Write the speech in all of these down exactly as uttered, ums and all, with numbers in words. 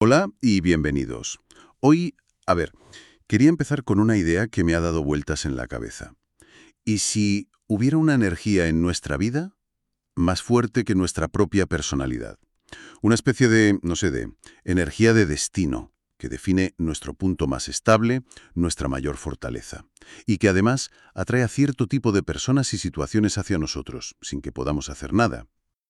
Hola y bienvenidos. Hoy, a ver, quería empezar con una idea que me ha dado vueltas en la cabeza. ¿Y si hubiera una energía en nuestra vida más fuerte que nuestra propia personalidad? Una especie de, no sé, de energía de destino que define nuestro punto más estable, nuestra mayor fortaleza, y que además atrae a cierto tipo de personas y situaciones hacia nosotros, sin que podamos hacer nada.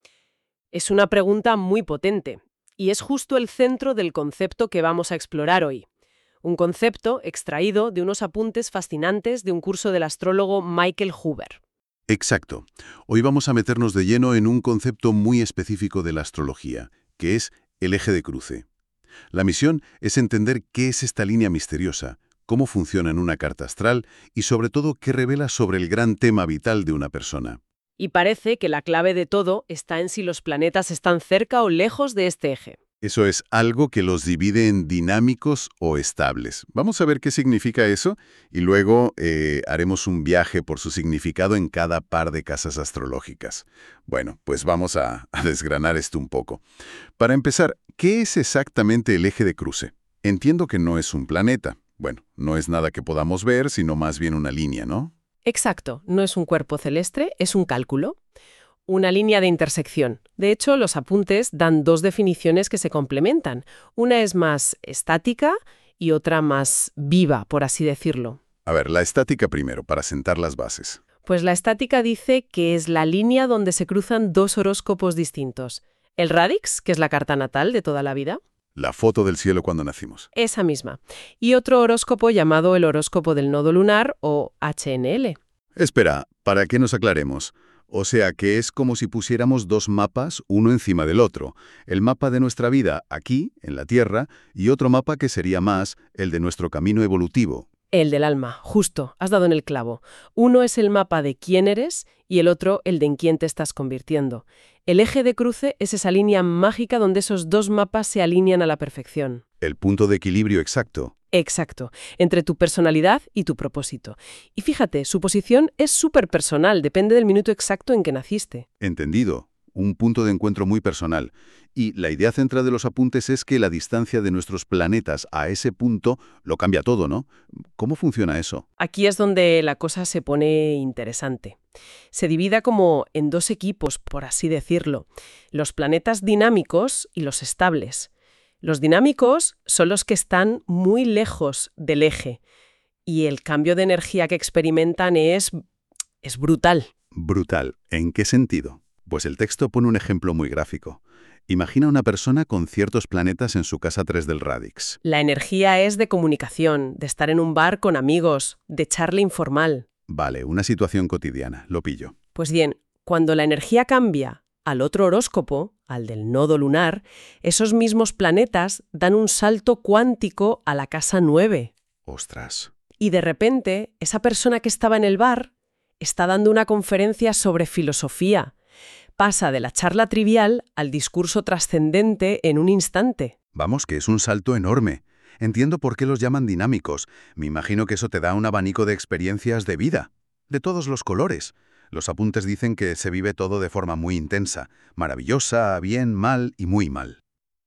Es una pregunta muy potente y es justo el centro del concepto que vamos a explorar hoy. Un concepto extraído de unos apuntes fascinantes de un curso del astrólogo Michael Huber. Exacto. Hoy vamos a meternos de lleno en un concepto muy específico de la astrología, que es el eje de cruce. La misión es entender qué es esta línea misteriosa, cómo funciona en una carta astral y sobre todo qué revela sobre el gran tema vital de una persona. Y parece que la clave de todo está en si los planetas están cerca o lejos de este eje. Eso es algo que los divide en dinámicos o estables. Vamos a ver qué significa eso y luego eh, haremos un viaje por su significado en cada par de casas astrológicas. Bueno, pues vamos a, a desgranar esto un poco. Para empezar, ¿qué es exactamente el eje de cruce? Entiendo que no es un planeta. Bueno, no es nada que podamos ver, sino más bien una línea, ¿no? Exacto, no es un cuerpo celeste, es un cálculo. Una línea de intersección. De hecho, los apuntes dan dos definiciones que se complementan. Una es más estática y otra más viva, por así decirlo. A ver, la estática primero, para sentar las bases. Pues la estática dice que es la línea donde se cruzan dos horóscopos distintos. El radix, que es la carta natal de toda la vida, La foto del cielo cuando nacimos. esa misma. Y otro horóscopo llamado el horóscopo del nodo lunar o H N L. Espera, para que nos aclaremos. O sea que es como si pusiéramos dos mapas uno encima del otro. El mapa de nuestra vida aquí, en la Tierra, y otro mapa que sería más el de nuestro camino evolutivo. El del alma, justo, has dado en el clavo. Uno es el mapa de quién eres y el otro el de en quién te estás convirtiendo. El eje de cruce es esa línea mágica donde esos dos mapas se alinean a la perfección. El punto de equilibrio exacto. Exacto, entre tu personalidad y tu propósito. Y fíjate, su posición es súper personal, depende del minuto exacto en que naciste. Entendido. Un punto de encuentro muy personal. Y la idea central de los apuntes es que la distancia de nuestros planetas a ese punto lo cambia todo, ¿no? ¿Cómo funciona eso? Aquí es donde la cosa se pone interesante. Se divide como en dos equipos, por así decirlo, los planetas dinámicos y los estables. Los dinámicos son los que están muy lejos del eje y el cambio de energía que experimentan es, es brutal. Brutal. ¿En qué sentido? Pues el texto pone un ejemplo muy gráfico. Imagina una persona con ciertos planetas en su casa tres del Radix. La energía es de comunicación, de estar en un bar con amigos, de charla informal. Vale, una situación cotidiana, lo pillo. Pues bien, cuando la energía cambia al otro horóscopo, al del nodo lunar, esos mismos planetas dan un salto cuántico a la casa nueve. Ostras. Y de repente, esa persona que estaba en el bar está dando una conferencia sobre filosofía. Pasa de la charla trivial al discurso trascendente en un instante. Vamos, que es un salto enorme. Entiendo por qué los llaman dinámicos. Me imagino que eso te da un abanico de experiencias de vida, de todos los colores. Los apuntes dicen que se vive todo de forma muy intensa, maravillosa, bien, mal y muy mal.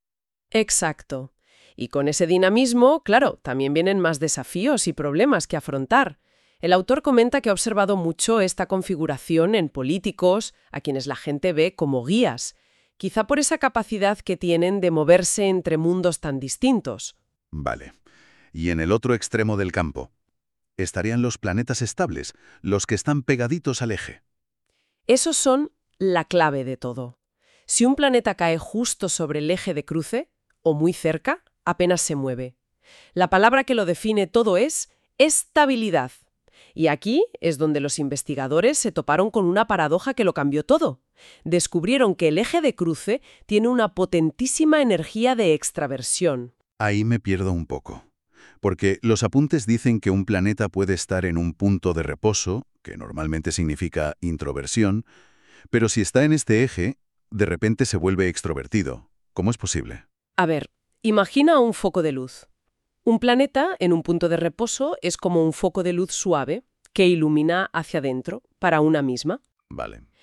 Exacto. Y con ese dinamismo, claro, también vienen más desafíos y problemas que afrontar. El autor comenta que ha observado mucho esta configuración en políticos, a quienes la gente ve como guías, quizá por esa capacidad que tienen de moverse entre mundos tan distintos. Vale. Y en el otro extremo del campo, estarían los planetas estables, los que están pegaditos al eje. Esos son la clave de todo. Si un planeta cae justo sobre el eje de cruce, o muy cerca, apenas se mueve. La palabra que lo define todo es estabilidad. Y aquí es donde los investigadores se toparon con una paradoja que lo cambió todo. Descubrieron que el eje de cruce tiene una potentísima energía de extraversión. Ahí me pierdo un poco. Porque los apuntes dicen que un planeta puede estar en un punto de reposo, que normalmente significa introversión, pero si está en este eje, de repente se vuelve extrovertido. ¿Cómo es posible? A ver, imagina un foco de luz. Un planeta en un punto de reposo es como un foco de luz suave que ilumina hacia adentro para una misma. Vale.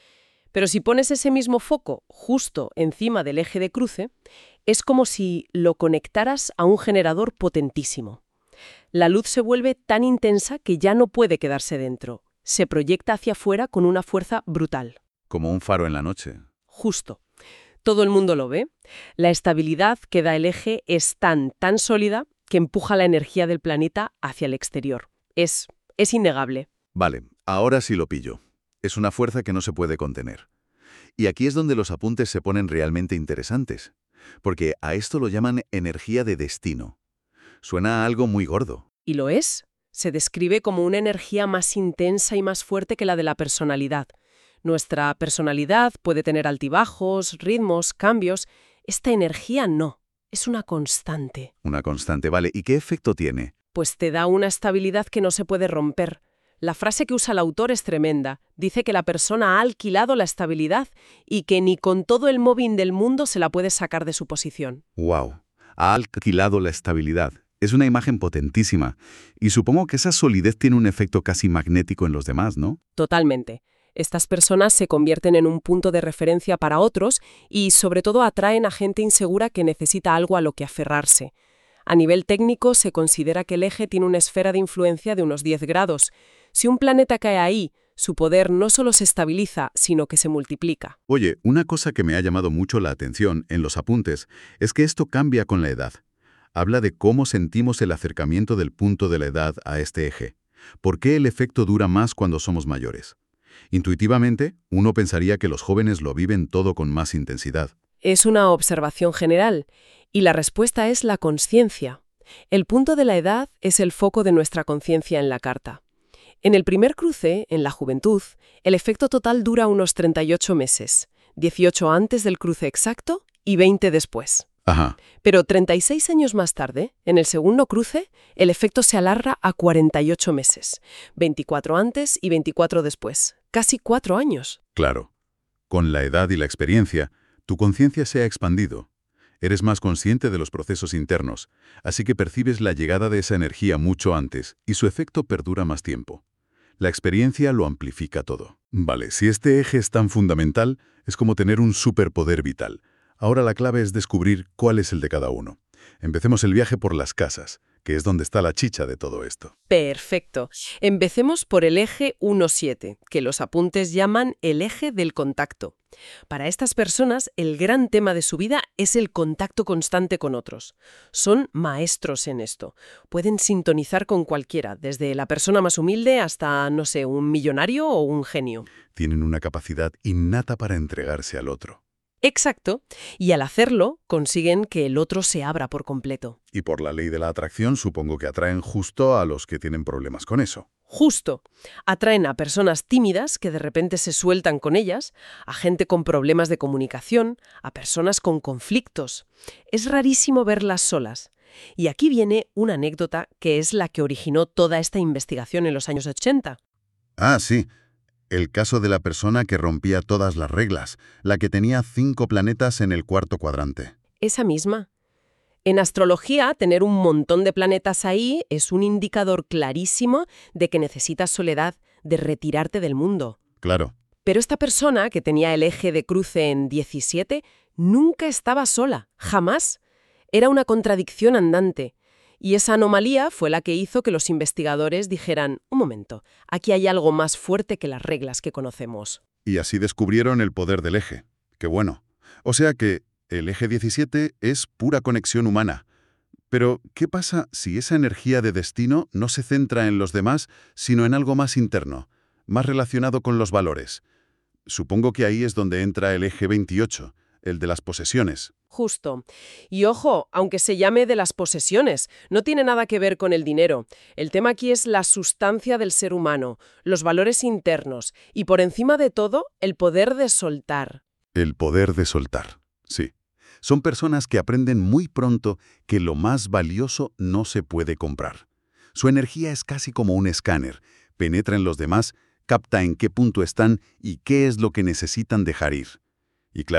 Pero si pones ese mismo foco justo encima del eje de cruce, es como si lo conectaras a un generador potentísimo. La luz se vuelve tan intensa que ya no puede quedarse dentro. Se proyecta hacia afuera con una fuerza brutal. Como un faro en la noche. Justo. Todo el mundo lo ve. La estabilidad que da el eje es tan, tan sólida que empuja la energía del planeta hacia el exterior. Es, es innegable. Vale, ahora sí lo pillo. Es una fuerza que no se puede contener. Y aquí es donde los apuntes se ponen realmente interesantes, porque a esto lo llaman energía de destino. Suena a algo muy gordo. Y lo es. Se describe como una energía más intensa y más fuerte que la de la personalidad. Nuestra personalidad puede tener altibajos, ritmos, cambios. Esta energía no. Es una constante. Una constante, vale. ¿Y qué efecto tiene? Pues te da una estabilidad que no se puede romper. La frase que usa el autor es tremenda. Dice que la persona ha alquilado la estabilidad y que ni con todo el móvil del mundo se la puede sacar de su posición. ¡Wow! Ha alquilado la estabilidad. Es una imagen potentísima. Y supongo que esa solidez tiene un efecto casi magnético en los demás, ¿no? Totalmente. Estas personas se convierten en un punto de referencia para otros y, sobre todo, atraen a gente insegura que necesita algo a lo que aferrarse. A nivel técnico, se considera que el eje tiene una esfera de influencia de unos diez grados. Si un planeta cae ahí, su poder no solo se estabiliza, sino que se multiplica. Oye, una cosa que me ha llamado mucho la atención en los apuntes es que esto cambia con la edad. Habla de cómo sentimos el acercamiento del punto de la edad a este eje. ¿Por qué el efecto dura más cuando somos mayores? Intuitivamente, uno pensaría que los jóvenes lo viven todo con más intensidad. Es una observación general, y la respuesta es la consciencia. El punto de la edad es el foco de nuestra conciencia en la carta. En el primer cruce, en la juventud, el efecto total dura unos treinta y ocho meses, dieciocho antes del cruce exacto y veinte después. Ajá. Pero treinta y seis años más tarde, en el segundo cruce, el efecto se alarga a cuarenta y ocho meses, veinticuatro antes y veinticuatro después, casi cuatro años. Claro. Con la edad y la experiencia, tu conciencia se ha expandido. Eres más consciente de los procesos internos, así que percibes la llegada de esa energía mucho antes y su efecto perdura más tiempo. La experiencia lo amplifica todo. Vale, si este eje es tan fundamental, es como tener un superpoder vital. Ahora la clave es descubrir cuál es el de cada uno. Empecemos el viaje por las casas, que es donde está la chicha de todo esto. Perfecto. Empecemos por el eje uno siete, que los apuntes llaman el eje del contacto. Para estas personas, el gran tema de su vida es el contacto constante con otros. Son maestros en esto. Pueden sintonizar con cualquiera, desde la persona más humilde hasta, no sé, un millonario o un genio. Tienen una capacidad innata para entregarse al otro. Exacto. Y al hacerlo, consiguen que el otro se abra por completo. Y por la ley de la atracción, supongo que atraen justo a los que tienen problemas con eso. Justo. Atraen a personas tímidas que de repente se sueltan con ellas, a gente con problemas de comunicación, a personas con conflictos. Es rarísimo verlas solas. Y aquí viene una anécdota que es la que originó toda esta investigación en los años ochenta. Ah, sí. El caso de la persona que rompía todas las reglas, la que tenía cinco planetas en el cuarto cuadrante. Esa misma. En astrología, tener un montón de planetas ahí es un indicador clarísimo de que necesitas soledad, de retirarte del mundo. Claro. Pero esta persona, que tenía el eje de cruce en diecisiete, nunca estaba sola, jamás. Era una contradicción andante. Y esa anomalía fue la que hizo que los investigadores dijeran, un momento, aquí hay algo más fuerte que las reglas que conocemos. Y así descubrieron el poder del eje. ¡Qué bueno! O sea que el eje diecisiete es pura conexión humana. Pero, ¿qué pasa si esa energía de destino no se centra en los demás, sino en algo más interno, más relacionado con los valores? Supongo que ahí es donde entra el eje veintiocho, el de las posesiones. Justo. Y ojo, aunque se llame de las posesiones, no tiene nada que ver con el dinero. El tema aquí es la sustancia del ser humano, los valores internos y, por encima de todo, el poder de soltar. El poder de soltar, sí. Son personas que aprenden muy pronto que lo más valioso no se puede comprar. Su energía es casi como un escáner. Penetra en los demás, capta en qué punto están y qué es lo que necesitan dejar ir. Y claro,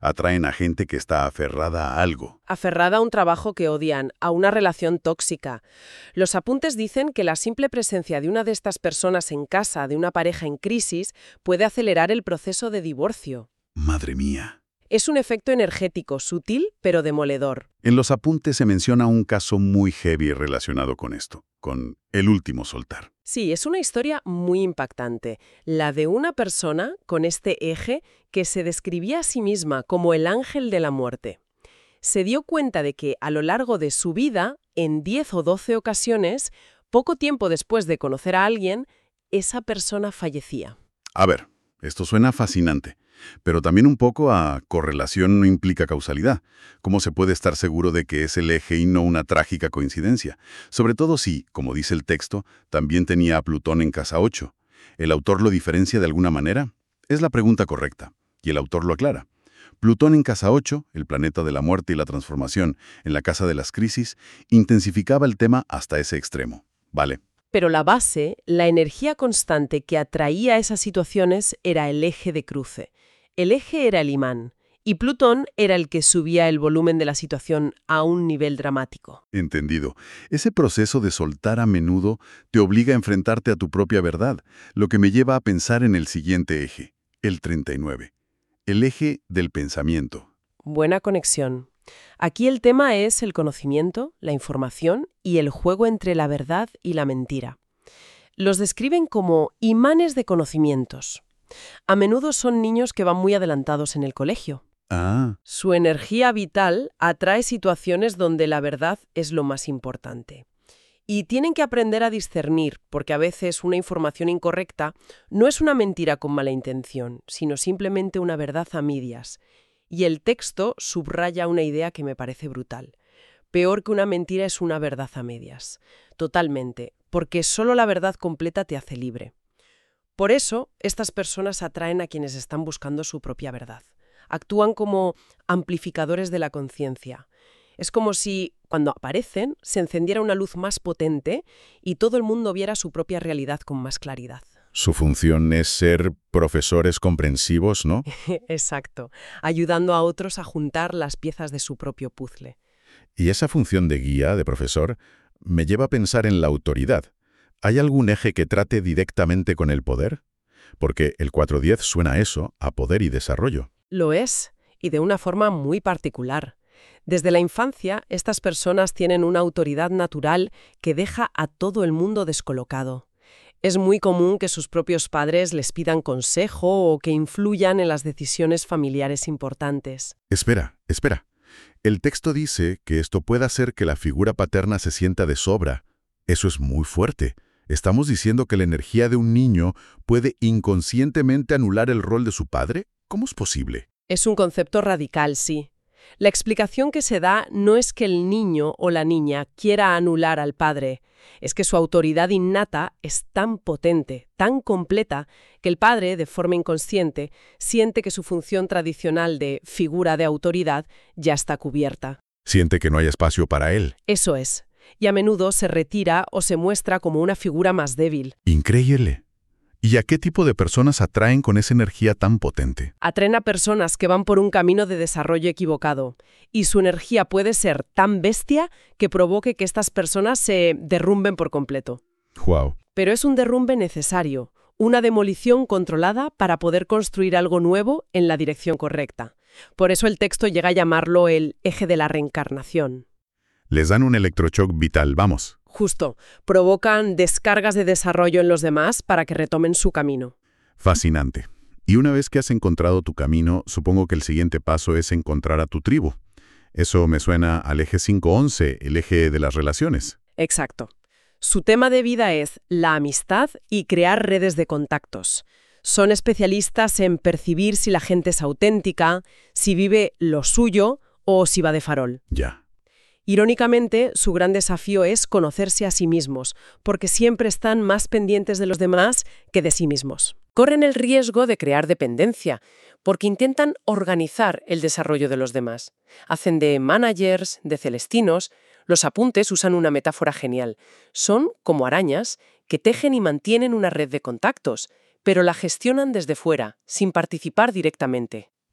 atraen a gente que está aferrada a algo. Aferrada a un trabajo que odian, a una relación tóxica. Los apuntes dicen que la simple presencia de una de estas personas en casa de una pareja en crisis puede acelerar el proceso de divorcio. Madre mía. Es un efecto energético, sutil pero demoledor. En los apuntes se menciona un caso muy heavy relacionado con esto, con el último soltar. Sí, es una historia muy impactante, la de una persona con este eje que se describía a sí misma como el ángel de la muerte. Se dio cuenta de que a lo largo de su vida, en diez o doce ocasiones, poco tiempo después de conocer a alguien, esa persona fallecía. A ver, esto suena fascinante, pero también un poco a correlación no implica causalidad. ¿Cómo se puede estar seguro de que es el eje y no una trágica coincidencia? Sobre todo si, como dice el texto, también tenía a Plutón en casa ocho. ¿El autor lo diferencia de alguna manera? Es la pregunta correcta, y el autor lo aclara. Plutón en casa ocho, el planeta de la muerte y la transformación, en la casa de las crisis, intensificaba el tema hasta ese extremo. Vale. Pero la base, la energía constante que atraía esas situaciones era el eje de cruce. El eje era el imán, y Plutón era el que subía el volumen de la situación a un nivel dramático. Entendido. Ese proceso de soltar a menudo te obliga a enfrentarte a tu propia verdad, lo que me lleva a pensar en el siguiente eje, el treinta y nueve. El eje del pensamiento. Buena conexión. Aquí el tema es el conocimiento, la información y el juego entre la verdad y la mentira. Los describen como imanes de conocimientos. A menudo son niños que van muy adelantados en el colegio. Ah. Su energía vital atrae situaciones donde la verdad es lo más importante. Y tienen que aprender a discernir, porque a veces una información incorrecta no es una mentira con mala intención, sino simplemente una verdad a medias. Y el texto subraya una idea que me parece brutal. Peor que una mentira es una verdad a medias. Totalmente, porque solo la verdad completa te hace libre. Por eso, estas personas atraen a quienes están buscando su propia verdad. Actúan como amplificadores de la conciencia. Es como si, cuando aparecen, se encendiera una luz más potente y todo el mundo viera su propia realidad con más claridad. Su función es ser profesores comprensivos, ¿no? Exacto, ayudando a otros a juntar las piezas de su propio puzzle. Y esa función de guía, de profesor, me lleva a pensar en la autoridad. ¿Hay algún eje que trate directamente con el poder? Porque el cuatro diez suena a eso, a poder y desarrollo. Lo es, y de una forma muy particular. Desde la infancia, estas personas tienen una autoridad natural que deja a todo el mundo descolocado. Es muy común que sus propios padres les pidan consejo o que influyan en las decisiones familiares importantes. Espera, espera. El texto dice que esto puede hacer que la figura paterna se sienta de sobra. Eso es muy fuerte. ¿Estamos diciendo que la energía de un niño puede inconscientemente anular el rol de su padre? ¿Cómo es posible? Es un concepto radical, sí. La explicación que se da no es que el niño o la niña quiera anular al padre, es que su autoridad innata es tan potente, tan completa, que el padre, de forma inconsciente, siente que su función tradicional de figura de autoridad ya está cubierta. Siente que no hay espacio para él. Eso es. Y a menudo se retira o se muestra como una figura más débil. Increíble. ¿Y a qué tipo de personas atraen con esa energía tan potente? Atraen a personas que van por un camino de desarrollo equivocado. Y su energía puede ser tan bestia que provoque que estas personas se derrumben por completo. Wow. Pero es un derrumbe necesario, una demolición controlada para poder construir algo nuevo en la dirección correcta. Por eso el texto llega a llamarlo el eje de la reencarnación. Les dan un electroshock vital, vamos. Justo, provocan descargas de desarrollo en los demás para que retomen su camino. Fascinante. Y una vez que has encontrado tu camino, supongo que el siguiente paso es encontrar a tu tribu. Eso me suena al eje cinco once, el eje de las relaciones. Exacto. Su tema de vida es la amistad y crear redes de contactos. Son especialistas en percibir si la gente es auténtica, si vive lo suyo o si va de farol. Ya. Irónicamente, su gran desafío es conocerse a sí mismos, porque siempre están más pendientes de los demás que de sí mismos. Corren el riesgo de crear dependencia, porque intentan organizar el desarrollo de los demás. Hacen de managers, de celestinos. Los apuntes usan una metáfora genial. Son como arañas que tejen y mantienen una red de contactos, pero la gestionan desde fuera, sin participar directamente.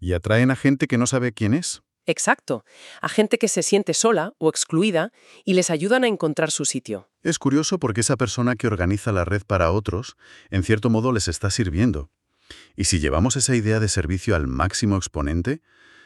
Y atraen a gente que no sabe quién es. Exacto, a gente que se siente sola o excluida y les ayudan a encontrar su sitio. Es curioso porque esa persona que organiza la red para otros, en cierto modo les está sirviendo. Y si llevamos esa idea de servicio al máximo exponente,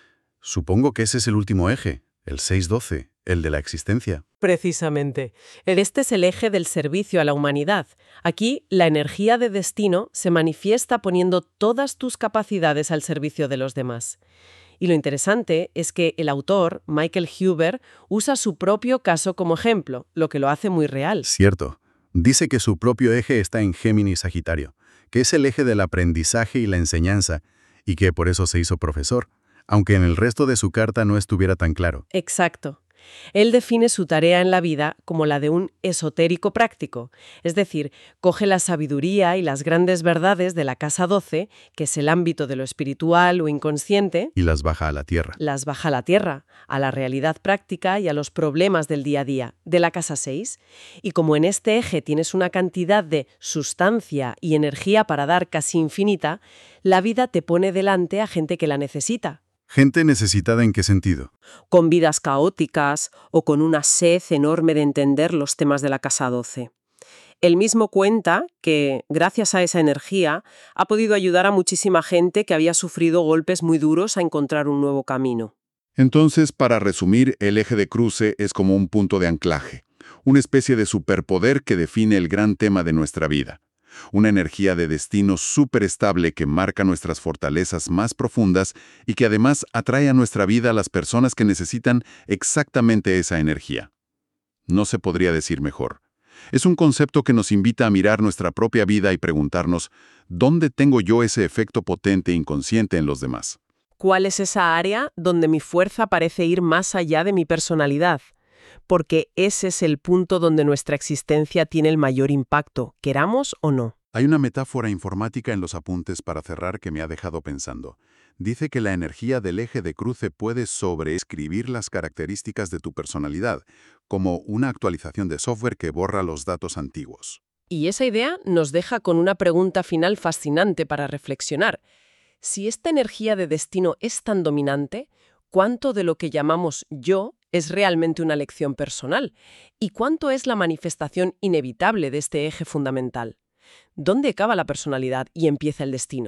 supongo que ese es el último eje, el seis doce, el de la existencia. Precisamente. Este es el eje del servicio a la humanidad. Aquí, la energía de destino se manifiesta poniendo todas tus capacidades al servicio de los demás. Y lo interesante es que el autor, Michael Huber, usa su propio caso como ejemplo, lo que lo hace muy real. Cierto. Dice que su propio eje está en Géminis Sagitario, que es el eje del aprendizaje y la enseñanza, y que por eso se hizo profesor, aunque en el resto de su carta no estuviera tan claro. Exacto. Él define su tarea en la vida como la de un esotérico práctico, es decir, coge la sabiduría y las grandes verdades de la casa doce, que es el ámbito de lo espiritual o inconsciente, Y las baja a la tierra. las baja a la tierra, a la realidad práctica y a los problemas del día a día, de la casa seis, y como en este eje tienes una cantidad de sustancia y energía para dar casi infinita, la vida te pone delante a gente que la necesita. ¿Gente necesitada en qué sentido? Con vidas caóticas o con una sed enorme de entender los temas de la casa doce. Él mismo cuenta que, gracias a esa energía, ha podido ayudar a muchísima gente que había sufrido golpes muy duros a encontrar un nuevo camino. Entonces, para resumir, el eje de cruce es como un punto de anclaje, una especie de superpoder que define el gran tema de nuestra vida. Una energía de destino súper estable que marca nuestras fortalezas más profundas y que además atrae a nuestra vida a las personas que necesitan exactamente esa energía. No se podría decir mejor. Es un concepto que nos invita a mirar nuestra propia vida y preguntarnos, ¿dónde tengo yo ese efecto potente e inconsciente en los demás? ¿Cuál es esa área donde mi fuerza parece ir más allá de mi personalidad? Porque ese es el punto donde nuestra existencia tiene el mayor impacto, queramos o no. Hay una metáfora informática en los apuntes para cerrar que me ha dejado pensando. Dice que la energía del eje de cruce puede sobreescribir las características de tu personalidad, como una actualización de software que borra los datos antiguos. Y esa idea nos deja con una pregunta final fascinante para reflexionar. Si esta energía de destino es tan dominante, ¿cuánto de lo que llamamos yo es realmente una elección personal? ¿Y cuánto es la manifestación inevitable de este eje fundamental? ¿Dónde acaba la personalidad y empieza el destino?